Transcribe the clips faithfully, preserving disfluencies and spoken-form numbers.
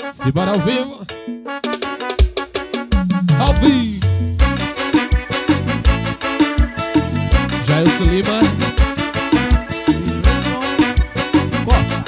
Simbora ao vivo. Ao vivo. Jailson Lima Costa.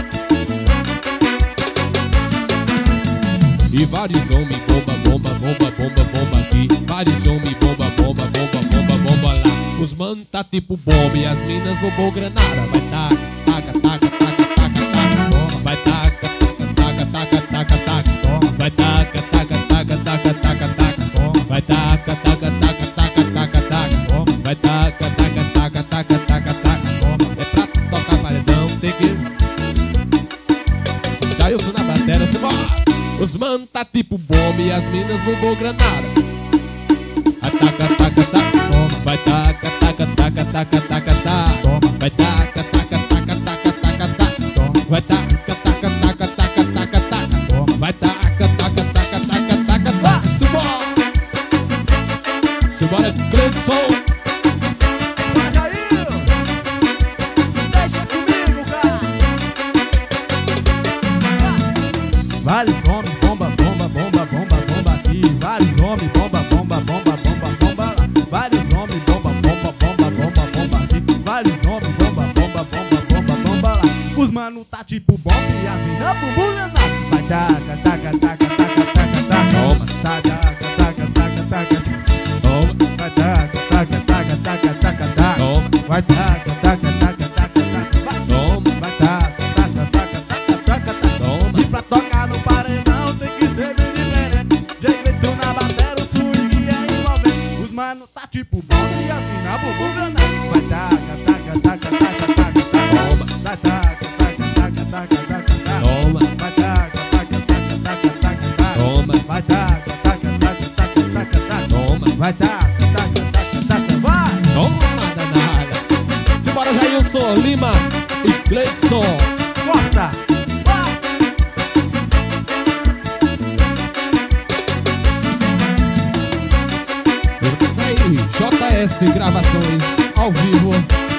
e vários homens bomba, bomba, bomba, bomba, bomba aqui. Vários homens bomba, bomba, bomba, bomba, bomba lá. Os mano tá tipo bomba e as minas bombou granada. Vai taca, taca, taca, taca, taca, taca. Vai taca, taca, taca, taca, taca. Vai taca, taca, taca, taca, taca, taca. Vai taca, taca, taca, taca, taca, taca. Vai taca, taca, taca, taca, taca, taca. É pra tocar paredão, tem que... Jailson na bateria, se bora. Os mano tá tipo bomba e as minas bombou granada. Ataca, taca, taca. Vai taca, taca, taca, taca, taca, taca. Vai taca, taca, taca, taca, taca, taca. Vai taca, taca, taca, taca, taca, taca. Vai taca, taca, taca, taca, taca, taca. Simbora! Simbora, Cleidson! Vai, Jair! Deixa comigo, cara! Vários homens, bomba, bomba, bomba, bomba, bomba aqui. Vários homens, bomba, bomba, bomba, bomba, bomba lá. Vários homens, bomba, bomba, bomba, bomba, bomba aqui. Vários homens, bomba, bomba, bomba, bomba, bomba lá. Os mano tá tipo bomba e a mina bumbum danada. Vai taca, taca, taca, taca, taca, taca. Toma. Taca, taca, taca, taca, taca. Toma, Vai taca, taca, taca, taca, taca, taca. toma, Vai taca, taca, taca, taca, taca. Vai, toma, vai taca, taca, taca, taca, taca, taca. toma. E pra tocar no paredão tem que ser bem diferente. Jailson na bateria, o swing é envolvente. Os mano tá tipo bom e assim na bumbum granada. Vai taca, taca, taca, taca, taca, taca. Vai taca, taca, taca, taca, taca, taca. Toma, Vai taca, taca, taca, taca, taca, taca. toma, Vai taca, taca, taca, taca, taca, taca. toma, Vai taca, taca, taca, taca, vai! toma danada. Simbora, Jailson Lima e Cleidson. Corta! Vai! Aí, J S Gravações ao vivo.